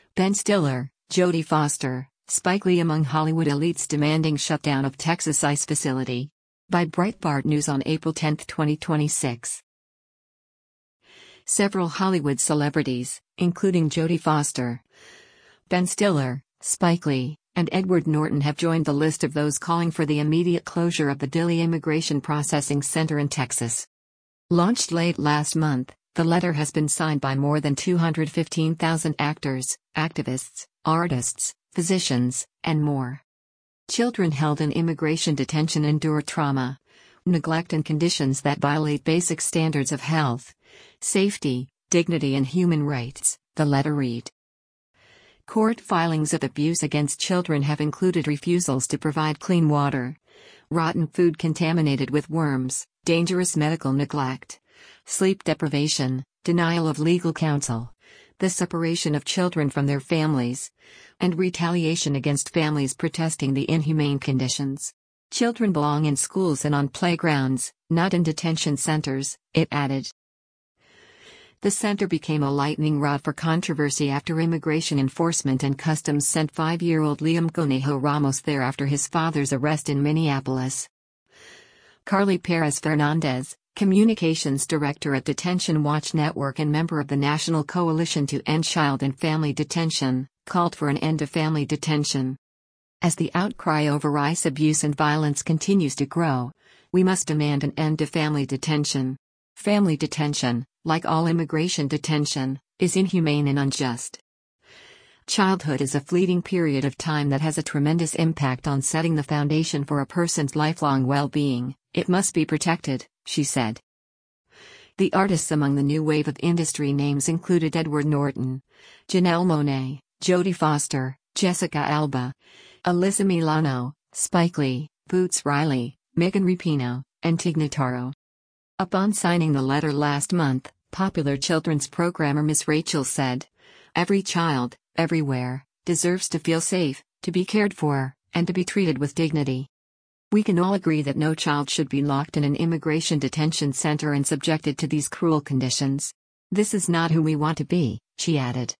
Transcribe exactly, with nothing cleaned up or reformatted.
Ben Stiller, Jodie Foster, Spike Lee among Hollywood elites demanding shutdown of Texas ICE facility. By Breitbart News on April tenth, twenty twenty-six. Several Hollywood celebrities, including Jodie Foster, Ben Stiller, Spike Lee, and Edward Norton have joined the list of those calling for the immediate closure of the Dilley Immigration Processing Center in Texas. Launched late last month, the letter has been signed by more than two hundred fifteen thousand actors, activists, artists, physicians, and more. Children held in immigration detention endure trauma, neglect, and conditions that violate basic standards of health, safety, dignity, and human rights, the letter read. Court filings of abuse against children have included refusals to provide clean water, rotten food contaminated with worms, dangerous medical neglect, sleep deprivation, denial of legal counsel, the separation of children from their families, and retaliation against families protesting the inhumane conditions. Children belong in schools and on playgrounds, not in detention centers, it added. The center became a lightning rod for controversy after Immigration Enforcement and Customs sent five-year-old Liam Conejo Ramos there after his father's arrest in Minneapolis. Carly Perez Fernandez, Communications Director at Detention Watch Network and member of the National Coalition to End Child and Family Detention, called for an end to family detention. As the outcry over ICE abuse and violence continues to grow, we must demand an end to family detention. Family detention, like all immigration detention, is inhumane and unjust. Childhood is a fleeting period of time that has a tremendous impact on setting the foundation for a person's lifelong well-being. It must be protected, she said. The artists among the new wave of industry names included Edward Norton, Janelle Monáe, Jodie Foster, Jessica Alba, Alyssa Milano, Spike Lee, Boots Riley, Megan Rapinoe, and Tig Notaro. Upon signing the letter last month, popular children's programmer Miss Rachel said, "Every child, everywhere, deserves to feel safe, to be cared for, and to be treated with dignity. We can all agree that no child should be locked in an immigration detention center and subjected to these cruel conditions. This is not who we want to be," she added.